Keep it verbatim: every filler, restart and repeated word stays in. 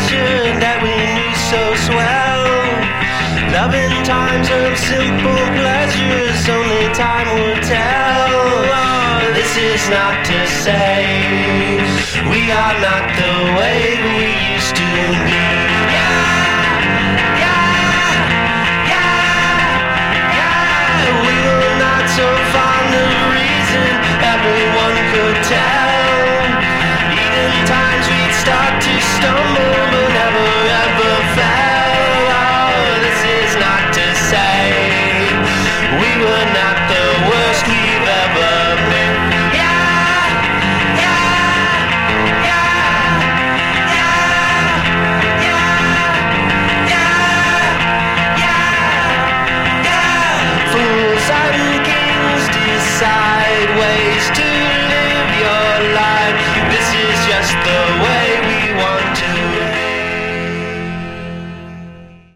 passion that we knew so swell. Love in times of simple pleasures, only time will tell. Oh, this is not to say we are not the way we used to be.